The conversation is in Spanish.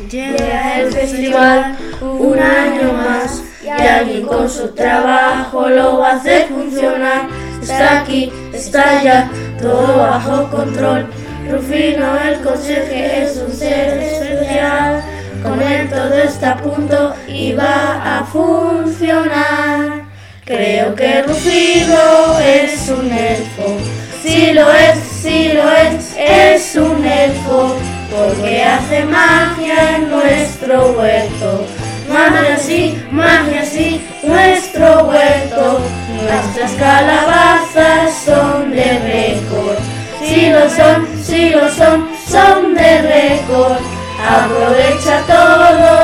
Llega el festival un año más y alguien con su trabajo lo va a hacer funcionar. Está aquí, está allá, todo bajo control. Rufino el conserje es un ser especial. Con él todo está a punto y va a funcionar. Creo que Rufino es un elfo. Sí lo es un elfo, porque hace magia en nuestro huerto. Magia sí, nuestro huerto. Nuestras calabazas son de récord. Sí lo son de récord. Aprovecha todo